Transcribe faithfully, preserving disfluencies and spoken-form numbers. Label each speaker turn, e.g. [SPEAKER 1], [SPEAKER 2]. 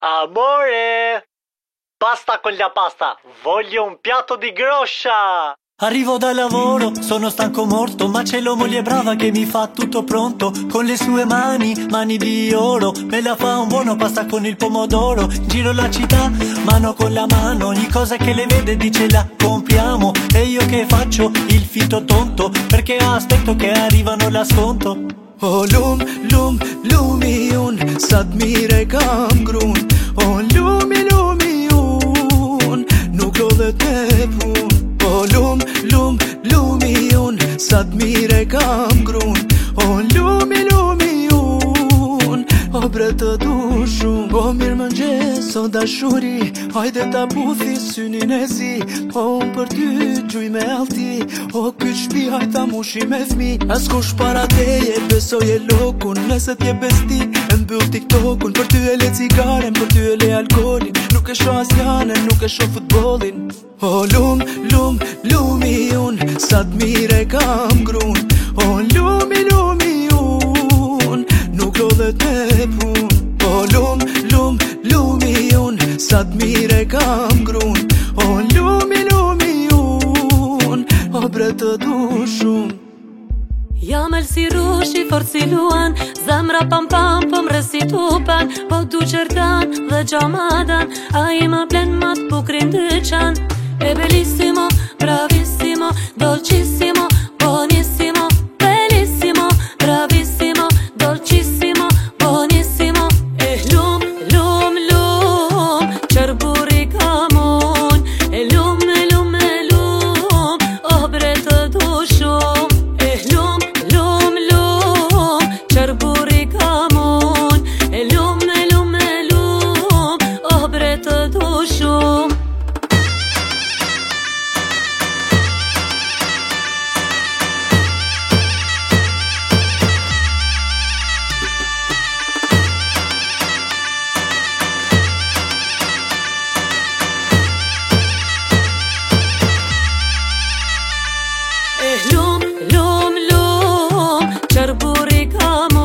[SPEAKER 1] Amore, pasta con la pasta, voglio un piatto di groscia.
[SPEAKER 2] Arrivo dal lavoro, sono stanco morto, ma c'è la moglie brava che mi fa tutto pronto. Con le sue mani, mani di oro, me la fa un buono pasta con il pomodoro. Giro la città, mano con la mano, ogni cosa che le vede dice la compriamo. E io che faccio? Il fito tonto, perché aspetto che arrivano la sconto.
[SPEAKER 3] O lum, lum, lumiun, sad mire kam grun. O lumi, lumiun, nuk lodhet me pun. O lum, lum, lumiun, sad mire kam grun. O lumi, lumiun, o bre të du shumë. O mirë mëngjes, o dashuri, hajde ta puthi synin e zi. O unë për ty, gjuj me alti, o këtë shpi hajta mushi me fmi. As kush para teje, besoj e lokun, nëse t'je besti, e mbyll tiktokun. Për ty e le cigaren, për ty e le alkoholin, nuk e shoh asjanen, nuk e shoh futbolin. O lum, lum, lumi unë, sa t'mire kam grun. O lumi, lumi unë, nuk lodhet me pun. O lum, lum, lumi unë, sa t'mire kam grun. O lumi, lumi unë, o bre të du shumë.
[SPEAKER 4] Jam el si rushi, fort si luan, zemra pam pam, po mresi tupen. Po du qërtan dhe gjamadan, a i më plen ma t'bukrin dyqan. E bellissimo, bravissimo, dolcissimo, buonissimo. Bellissimo, bravissimo, dolcissimo, buonissimo. E lum, lum, lum, qërburi kamun. E lum, e lum, e lum, oh bre të du shumë. E lum, lum, lum, qërburi kamun. E lum, e lum, e lum, oh bre të du shumë. Lum, lum, lum, qërburi kam